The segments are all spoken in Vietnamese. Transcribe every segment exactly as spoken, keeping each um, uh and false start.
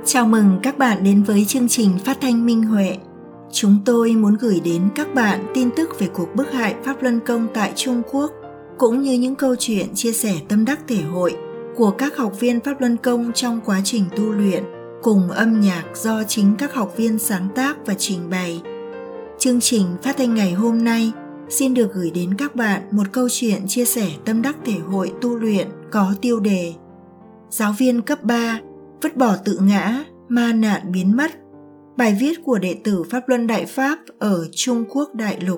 Chào mừng các bạn đến với chương trình phát thanh Minh Huệ. Chúng tôi muốn gửi đến các bạn tin tức về cuộc bức hại Pháp Luân Công tại Trung Quốc, cũng như những câu chuyện chia sẻ tâm đắc thể hội của các học viên Pháp Luân Công trong quá trình tu luyện, cùng âm nhạc do chính các học viên sáng tác và trình bày. Chương trình phát thanh ngày hôm nay xin được gửi đến các bạn một câu chuyện chia sẻ tâm đắc thể hội tu luyện có tiêu đề Giáo viên cấp ba vứt bỏ tự ngã, ma nạn biến mất. Bài viết của đệ tử Pháp Luân Đại Pháp ở Trung Quốc Đại Lục.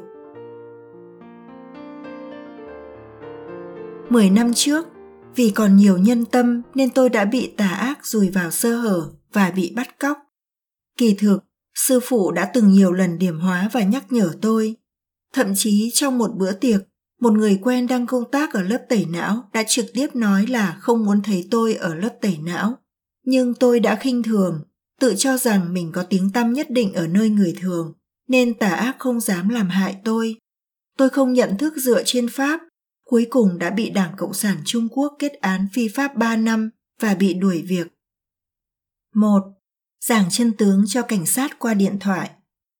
Mười năm trước, vì còn nhiều nhân tâm nên tôi đã bị tà ác dùi vào sơ hở và bị bắt cóc. Kỳ thực, sư phụ đã từng nhiều lần điểm hóa và nhắc nhở tôi. Thậm chí trong một bữa tiệc, một người quen đang công tác ở lớp tẩy não đã trực tiếp nói là không muốn thấy tôi ở lớp tẩy não. Nhưng tôi đã khinh thường, tự cho rằng mình có tiếng tăm nhất định ở nơi người thường, nên tà ác không dám làm hại tôi. Tôi không nhận thức dựa trên Pháp, cuối cùng đã bị Đảng Cộng sản Trung Quốc kết án phi pháp ba năm và bị đuổi việc. một. Giảng chân tướng cho cảnh sát qua điện thoại.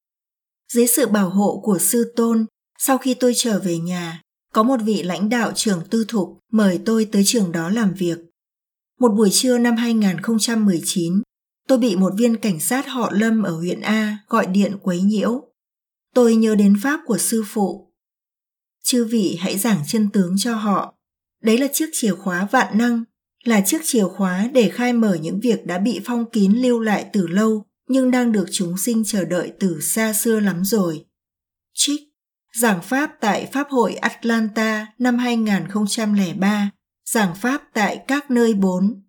Dưới sự bảo hộ của sư tôn, sau khi tôi trở về nhà, có một vị lãnh đạo trường tư thục mời tôi tới trường đó làm việc. Một buổi trưa năm hai không một chín, tôi bị một viên cảnh sát họ Lâm ở huyện A gọi điện quấy nhiễu. Tôi nhớ đến pháp của sư phụ. Chư vị hãy giảng chân tướng cho họ. Đấy là chiếc chìa khóa vạn năng, là chiếc chìa khóa để khai mở những việc đã bị phong kín lưu lại từ lâu, nhưng đang được chúng sinh chờ đợi từ xa xưa lắm rồi. Trích, giảng pháp tại Pháp hội Atlanta năm hai không không ba. Giảng pháp tại các nơi bốn.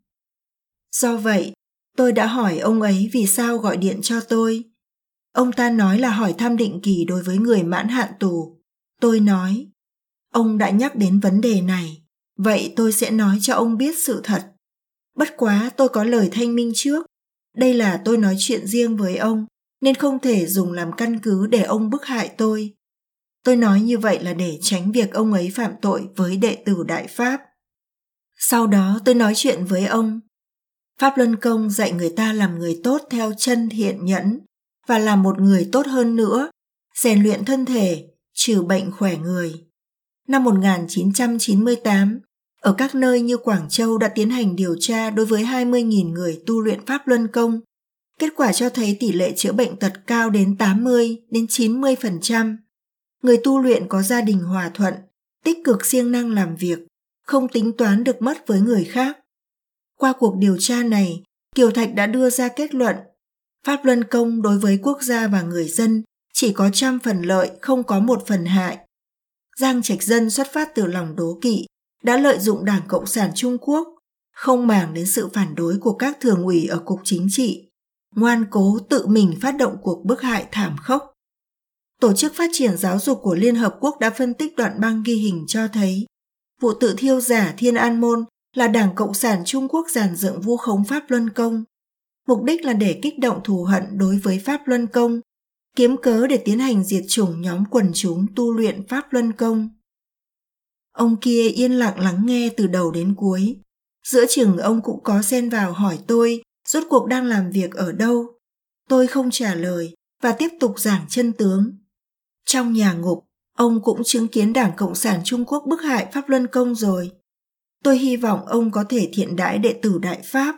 Do vậy, tôi đã hỏi ông ấy vì sao gọi điện cho tôi. Ông ta nói là hỏi thăm định kỳ đối với người mãn hạn tù. Tôi nói, ông đã nhắc đến vấn đề này, vậy tôi sẽ nói cho ông biết sự thật. Bất quá tôi có lời thanh minh trước, đây là tôi nói chuyện riêng với ông, nên không thể dùng làm căn cứ để ông bức hại tôi. Tôi nói như vậy là để tránh việc ông ấy phạm tội với đệ tử Đại Pháp. Sau đó tôi nói chuyện với ông. Pháp Luân Công dạy người ta làm người tốt theo chân thiện nhẫn và làm một người tốt hơn nữa, rèn luyện thân thể, trừ bệnh khỏe người. Năm một nghìn chín trăm chín mươi tám, ở các nơi như Quảng Châu đã tiến hành điều tra đối với hai mươi nghìn người tu luyện Pháp Luân Công. Kết quả cho thấy tỷ lệ chữa bệnh tật cao đến tám mươi đến chín mươi phần trăm. Người tu luyện có gia đình hòa thuận, tích cực siêng năng làm việc, không tính toán được mất với người khác. Qua cuộc điều tra này, Kiều Thạch đã đưa ra kết luận, Pháp Luân Công đối với quốc gia và người dân chỉ có trăm phần lợi, không có một phần hại. Giang Trạch Dân xuất phát từ lòng đố kỵ, đã lợi dụng Đảng Cộng sản Trung Quốc, không màng đến sự phản đối của các thường ủy ở Cục Chính trị, ngoan cố tự mình phát động cuộc bức hại thảm khốc. Tổ chức Phát triển Giáo dục của Liên Hợp Quốc đã phân tích đoạn băng ghi hình cho thấy vụ tự thiêu giả Thiên An Môn là Đảng Cộng sản Trung Quốc dàn dựng vu khống Pháp Luân Công. Mục đích là để kích động thù hận đối với Pháp Luân Công, kiếm cớ để tiến hành diệt chủng nhóm quần chúng tu luyện Pháp Luân Công. Ông kia yên lặng lắng nghe từ đầu đến cuối. Giữa chừng ông cũng có xen vào hỏi tôi rốt cuộc đang làm việc ở đâu. Tôi không trả lời và tiếp tục giảng chân tướng. Trong nhà ngục, ông cũng chứng kiến Đảng Cộng sản Trung Quốc bức hại Pháp Luân Công rồi. Tôi hy vọng ông có thể thiện đãi đệ tử Đại Pháp.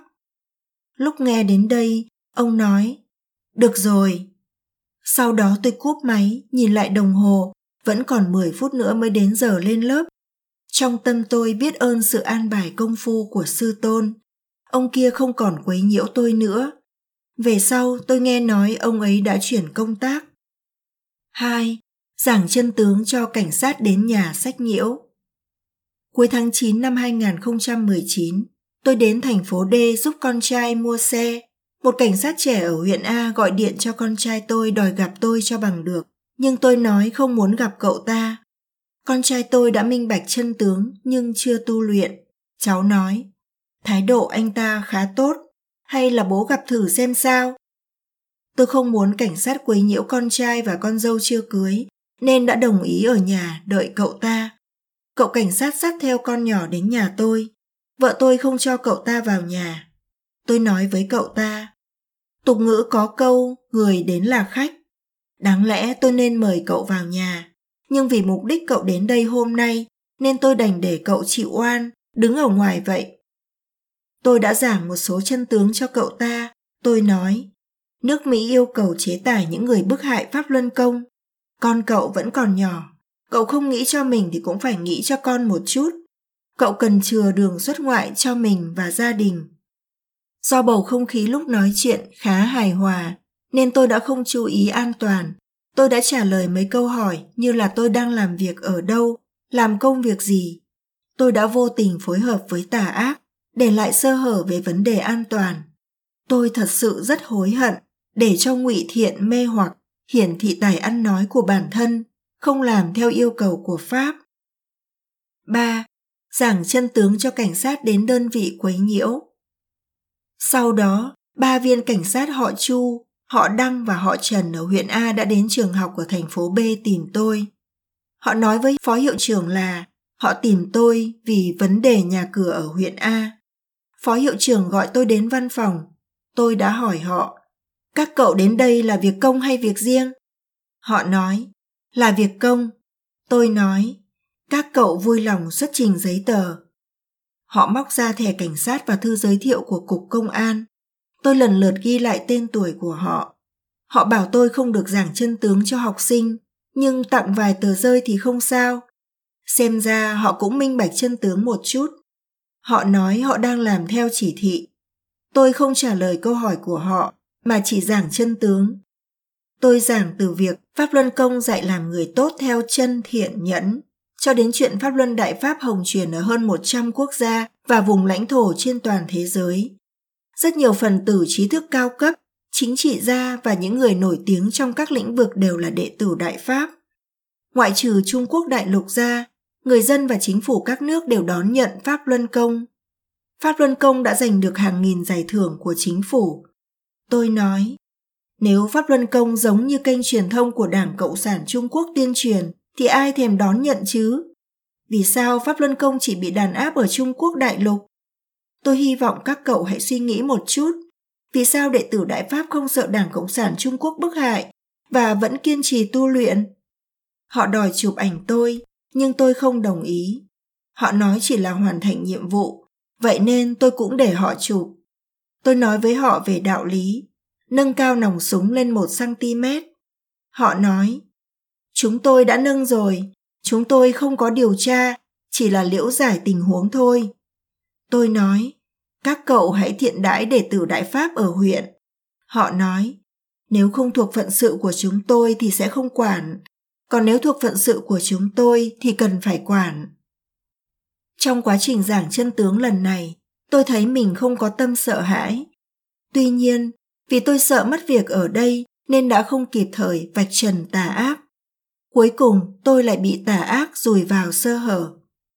Lúc nghe đến đây, ông nói, được rồi. Sau đó tôi cúp máy, nhìn lại đồng hồ, vẫn còn mười phút nữa mới đến giờ lên lớp. Trong tâm tôi biết ơn sự an bài công phu của sư tôn. Ông kia không còn quấy nhiễu tôi nữa. Về sau tôi nghe nói ông ấy đã chuyển công tác. hai. Giảng chân tướng cho cảnh sát đến nhà sách nhiễu. Cuối tháng chín năm hai không một chín, tôi đến thành phố D giúp con trai mua xe. Một cảnh sát trẻ ở huyện A gọi điện cho con trai tôi đòi gặp tôi cho bằng được, nhưng tôi nói không muốn gặp cậu ta. Con trai tôi đã minh bạch chân tướng nhưng chưa tu luyện. Cháu nói, thái độ anh ta khá tốt, hay là bố gặp thử xem sao? Tôi không muốn cảnh sát quấy nhiễu con trai và con dâu chưa cưới, nên đã đồng ý ở nhà đợi cậu ta. Cậu cảnh sát dắt theo con nhỏ đến nhà tôi. Vợ tôi không cho cậu ta vào nhà. Tôi nói với cậu ta, Tục ngữ có câu, người đến là khách. Đáng lẽ tôi nên mời cậu vào nhà, nhưng vì mục đích cậu đến đây hôm nay, nên tôi đành để cậu chịu oan, đứng ở ngoài vậy. Tôi đã giảng một số chân tướng cho cậu ta. Tôi nói, nước Mỹ yêu cầu chế tài những người bức hại Pháp Luân Công. Con cậu vẫn còn nhỏ, cậu không nghĩ cho mình thì cũng phải nghĩ cho con một chút. Cậu cần chừa đường xuất ngoại cho mình và gia đình. Do bầu không khí lúc nói chuyện khá hài hòa, nên tôi đã không chú ý an toàn. Tôi đã trả lời mấy câu hỏi như là tôi đang làm việc ở đâu, làm công việc gì. Tôi đã vô tình phối hợp với tà ác, để lại sơ hở về vấn đề an toàn. Tôi thật sự rất hối hận để cho ngụy thiện mê hoặc, hiển thị tài ăn nói của bản thân, không làm theo yêu cầu của Pháp. ba. Giảng chân tướng cho cảnh sát đến đơn vị quấy nhiễu. Sau đó, ba viên cảnh sát họ Chu, họ Đăng và họ Trần ở huyện A đã đến trường học của thành phố B tìm tôi. Họ nói với phó hiệu trưởng là họ tìm tôi vì vấn đề nhà cửa ở huyện A. Phó hiệu trưởng gọi tôi đến văn phòng. Tôi đã hỏi họ, các cậu đến đây là việc công hay việc riêng? Họ nói, là việc công. Tôi nói, các cậu vui lòng xuất trình giấy tờ. Họ móc ra thẻ cảnh sát và thư giới thiệu của Cục Công an. Tôi lần lượt ghi lại tên tuổi của họ. Họ bảo tôi không được giảng chân tướng cho học sinh, nhưng tặng vài tờ rơi thì không sao. Xem ra họ cũng minh bạch chân tướng một chút. Họ nói họ đang làm theo chỉ thị. Tôi không trả lời câu hỏi của họ, mà chỉ giảng chân tướng. Tôi giảng từ việc Pháp Luân Công dạy làm người tốt theo chân thiện nhẫn, cho đến chuyện Pháp Luân Đại Pháp hồng truyền ở hơn một trăm quốc gia và vùng lãnh thổ trên toàn thế giới. Rất nhiều phần tử trí thức cao cấp, chính trị gia và những người nổi tiếng trong các lĩnh vực đều là đệ tử Đại Pháp. Ngoại trừ Trung Quốc đại lục ra, người dân và chính phủ các nước đều đón nhận Pháp Luân Công. Pháp Luân Công đã giành được hàng nghìn giải thưởng của chính phủ. Tôi nói, nếu Pháp Luân Công giống như kênh truyền thông của Đảng Cộng sản Trung Quốc tuyên truyền, thì ai thèm đón nhận chứ? Vì sao Pháp Luân Công chỉ bị đàn áp ở Trung Quốc đại lục? Tôi hy vọng các cậu hãy suy nghĩ một chút. Vì sao đệ tử Đại Pháp không sợ Đảng Cộng sản Trung Quốc bức hại và vẫn kiên trì tu luyện? Họ đòi chụp ảnh tôi, nhưng tôi không đồng ý. Họ nói chỉ là hoàn thành nhiệm vụ, vậy nên tôi cũng để họ chụp. Tôi nói với họ về đạo lý, nâng cao nòng súng lên một xăng-ti-mét. Họ nói, chúng tôi đã nâng rồi, chúng tôi không có điều tra, chỉ là liễu giải tình huống thôi. Tôi nói, các cậu hãy thiện đãi đệ tử Đại Pháp ở huyện. Họ nói, nếu không thuộc phận sự của chúng tôi thì sẽ không quản, còn nếu thuộc phận sự của chúng tôi thì cần phải quản. Trong quá trình giảng chân tướng lần này, tôi thấy mình không có tâm sợ hãi. Tuy nhiên, vì tôi sợ mất việc ở đây nên đã không kịp thời vạch trần tà ác. Cuối cùng tôi lại bị tà ác dùi vào sơ hở.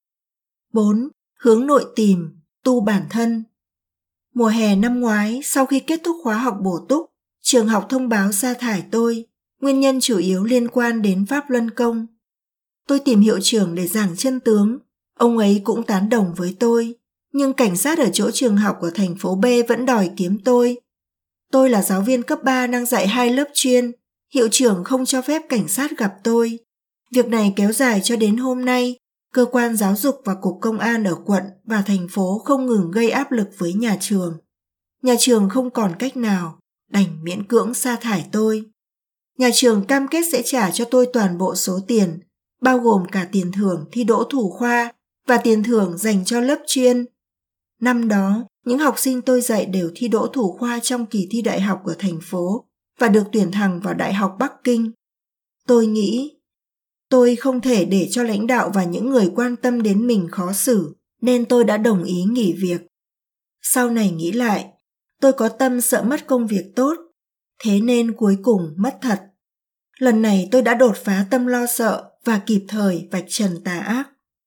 bốn. Hướng nội tìm, tu bản thân. Mùa hè năm ngoái, sau khi kết thúc khóa học bổ túc, trường học thông báo sa thải tôi, nguyên nhân chủ yếu liên quan đến Pháp Luân Công. Tôi tìm hiệu trưởng để giảng chân tướng, ông ấy cũng tán đồng với tôi, nhưng cảnh sát ở chỗ trường học của thành phố B vẫn đòi kiếm tôi. Tôi là giáo viên cấp ba đang dạy hai lớp chuyên, hiệu trưởng không cho phép cảnh sát gặp tôi. Việc này kéo dài cho đến hôm nay, cơ quan giáo dục và cục công an ở quận và thành phố không ngừng gây áp lực với nhà trường. Nhà trường không còn cách nào, đành miễn cưỡng sa thải tôi. Nhà trường cam kết sẽ trả cho tôi toàn bộ số tiền, bao gồm cả tiền thưởng thi đỗ thủ khoa và tiền thưởng dành cho lớp chuyên. Năm đó, những học sinh tôi dạy đều thi đỗ thủ khoa trong kỳ thi đại học ở thành phố và được tuyển thẳng vào Đại học Bắc Kinh. Tôi nghĩ, tôi không thể để cho lãnh đạo và những người quan tâm đến mình khó xử, nên tôi đã đồng ý nghỉ việc. Sau này nghĩ lại, tôi có tâm sợ mất công việc tốt, thế nên cuối cùng mất thật. Lần này tôi đã đột phá tâm lo sợ và kịp thời vạch trần tà ác.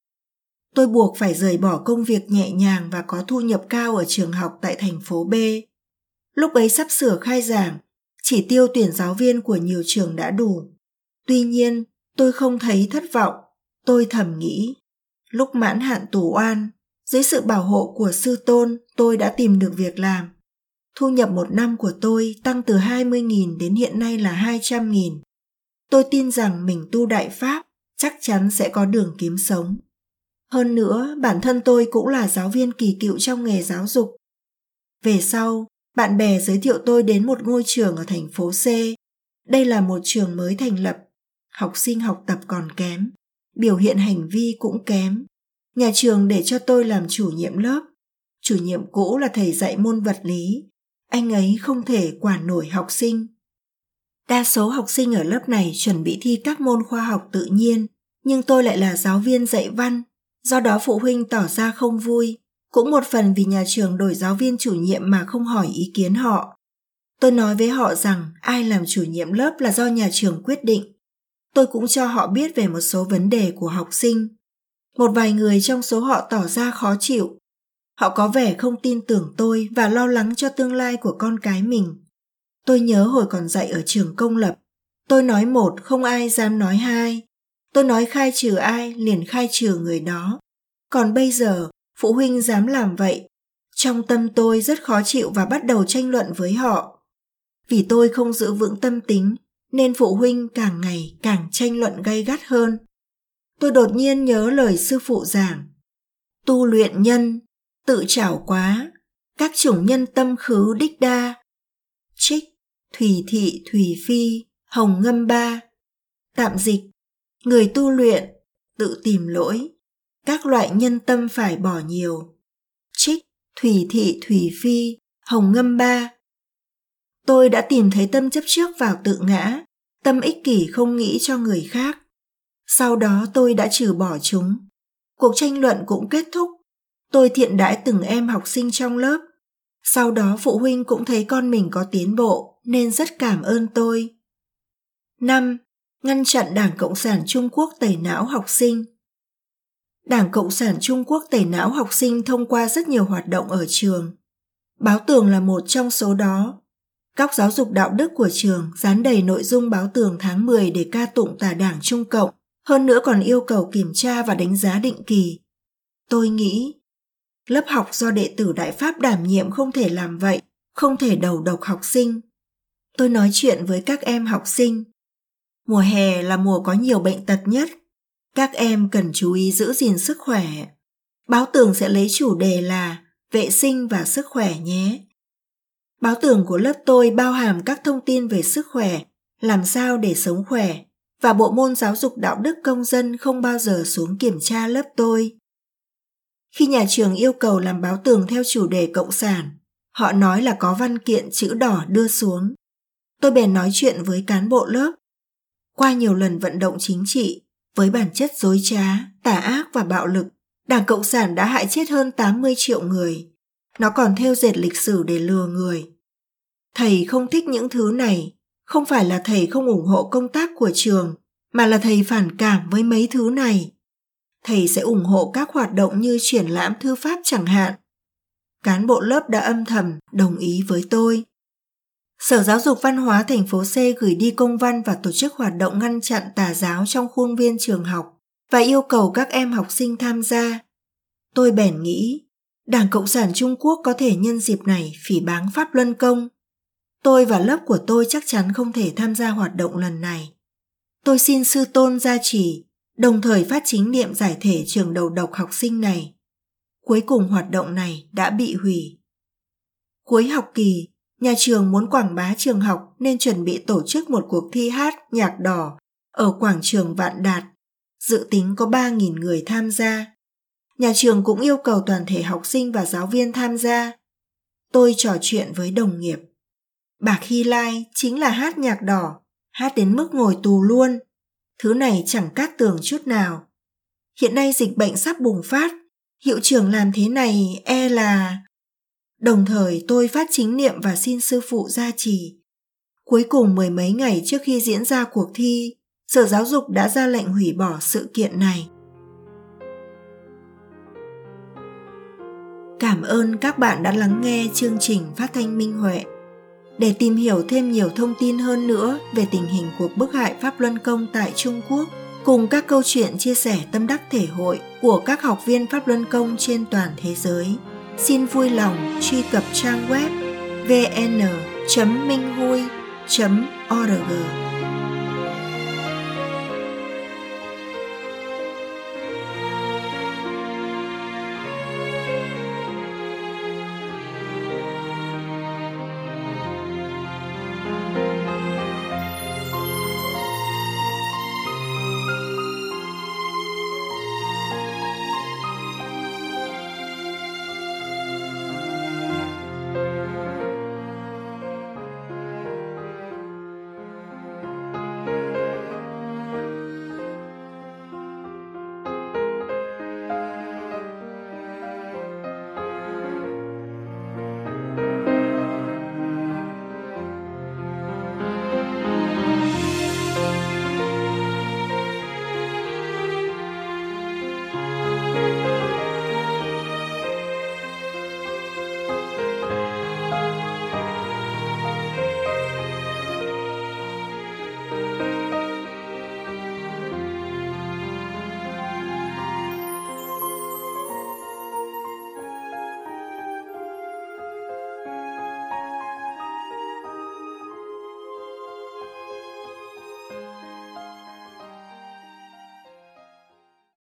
Tôi buộc phải rời bỏ công việc nhẹ nhàng và có thu nhập cao ở trường học tại thành phố B. Lúc ấy sắp sửa khai giảng, chỉ tiêu tuyển giáo viên của nhiều trường đã đủ. Tuy nhiên, tôi không thấy thất vọng. Tôi thầm nghĩ, lúc mãn hạn tù oan, dưới sự bảo hộ của sư tôn, tôi đã tìm được việc làm. Thu nhập một năm của tôi tăng từ hai mươi nghìn đến hiện nay là hai trăm nghìn. Tôi tin rằng mình tu Đại Pháp chắc chắn sẽ có đường kiếm sống. Hơn nữa, bản thân tôi cũng là giáo viên kỳ cựu trong nghề giáo dục. Về sau, bạn bè giới thiệu tôi đến một ngôi trường ở thành phố C. Đây là một trường mới thành lập. Học sinh học tập còn kém, biểu hiện hành vi cũng kém. Nhà trường để cho tôi làm chủ nhiệm lớp. Chủ nhiệm cũ là thầy dạy môn vật lý. Anh ấy không thể quản nổi học sinh. Đa số học sinh ở lớp này chuẩn bị thi các môn khoa học tự nhiên, nhưng tôi lại là giáo viên dạy văn. Do đó phụ huynh tỏ ra không vui, cũng một phần vì nhà trường đổi giáo viên chủ nhiệm mà không hỏi ý kiến họ. Tôi nói với họ rằng ai làm chủ nhiệm lớp là do nhà trường quyết định. Tôi cũng cho họ biết về một số vấn đề của học sinh. Một vài người trong số họ tỏ ra khó chịu. Họ có vẻ không tin tưởng tôi và lo lắng cho tương lai của con cái mình. Tôi nhớ hồi còn dạy ở trường công lập, tôi nói một không ai dám nói hai. Tôi nói khai trừ ai liền khai trừ người đó. Còn bây giờ, phụ huynh dám làm vậy. Trong tâm tôi rất khó chịu và bắt đầu tranh luận với họ. Vì tôi không giữ vững tâm tính, nên phụ huynh càng ngày càng tranh luận gay gắt hơn. Tôi đột nhiên nhớ lời sư phụ giảng. Tu luyện nhân, tự trảo quá, các chủng nhân tâm khứ đích đa. Trích, thủy thị thủy phi, hồng ngâm ba. Tạm dịch, người tu luyện, tự tìm lỗi, các loại nhân tâm phải bỏ nhiều. Trích, thủy thị thủy phi, hồng ngâm ba. Tôi đã tìm thấy tâm chấp trước vào tự ngã, tâm ích kỷ không nghĩ cho người khác. Sau đó tôi đã trừ bỏ chúng. Cuộc tranh luận cũng kết thúc. Tôi thiện đãi từng em học sinh trong lớp. Sau đó phụ huynh cũng thấy con mình có tiến bộ nên rất cảm ơn tôi. năm. Ngăn chặn Đảng Cộng sản Trung Quốc tẩy não học sinh. Đảng Cộng sản Trung Quốc tẩy não học sinh thông qua rất nhiều hoạt động ở trường. Báo tường là một trong số đó. Góc giáo dục đạo đức của trường dán đầy nội dung báo tường tháng mười để ca tụng tà Đảng Trung Cộng, hơn nữa còn yêu cầu kiểm tra và đánh giá định kỳ. Tôi nghĩ, lớp học do đệ tử Đại Pháp đảm nhiệm không thể làm vậy, không thể đầu độc học sinh. Tôi nói chuyện với các em học sinh. Mùa hè là mùa có nhiều bệnh tật nhất. Các em cần chú ý giữ gìn sức khỏe. Báo tường sẽ lấy chủ đề là vệ sinh và sức khỏe nhé. Báo tường của lớp tôi bao hàm các thông tin về sức khỏe, làm sao để sống khỏe, và bộ môn giáo dục đạo đức công dân không bao giờ xuống kiểm tra lớp tôi. Khi nhà trường yêu cầu làm báo tường theo chủ đề cộng sản, họ nói là có văn kiện chữ đỏ đưa xuống. Tôi bèn nói chuyện với cán bộ lớp. Qua nhiều lần vận động chính trị, với bản chất dối trá, tà ác và bạo lực, Đảng Cộng sản đã hại chết hơn tám mươi triệu người. Nó còn thêu dệt lịch sử để lừa người. Thầy không thích những thứ này, không phải là thầy không ủng hộ công tác của trường, mà là thầy phản cảm với mấy thứ này. Thầy sẽ ủng hộ các hoạt động như triển lãm thư pháp chẳng hạn. Cán bộ lớp đã âm thầm đồng ý với tôi. Sở Giáo dục Văn hóa thành phố C gửi đi công văn và tổ chức hoạt động ngăn chặn tà giáo trong khuôn viên trường học và yêu cầu các em học sinh tham gia. Tôi bèn nghĩ, Đảng Cộng sản Trung Quốc có thể nhân dịp này phỉ báng Pháp Luân Công. Tôi và lớp của tôi chắc chắn không thể tham gia hoạt động lần này. Tôi xin sư tôn gia trì, đồng thời phát chính niệm giải thể trường đầu độc học sinh này. Cuối cùng hoạt động này đã bị hủy. Cuối học kỳ, nhà trường muốn quảng bá trường học nên chuẩn bị tổ chức một cuộc thi hát nhạc đỏ ở quảng trường Vạn Đạt. Dự tính có ba nghìn người tham gia. Nhà trường cũng yêu cầu toàn thể học sinh và giáo viên tham gia. Tôi trò chuyện với đồng nghiệp. Bạc Hy Lai chính là hát nhạc đỏ, hát đến mức ngồi tù luôn. Thứ này chẳng cát tường chút nào. Hiện nay dịch bệnh sắp bùng phát, hiệu trưởng làm thế này e là... Đồng thời tôi phát chính niệm và xin sư phụ gia trì. Cuối cùng mười mấy ngày trước khi diễn ra cuộc thi, Sở Giáo dục đã ra lệnh hủy bỏ sự kiện này. Cảm ơn các bạn đã lắng nghe chương trình Phát thanh Minh Huệ. Để tìm hiểu thêm nhiều thông tin hơn nữa về tình hình cuộc bức hại Pháp Luân Công tại Trung Quốc, cùng các câu chuyện chia sẻ tâm đắc thể hội của các học viên Pháp Luân Công trên toàn thế giới, xin vui lòng truy cập trang web vn chấm minh hui chấm org.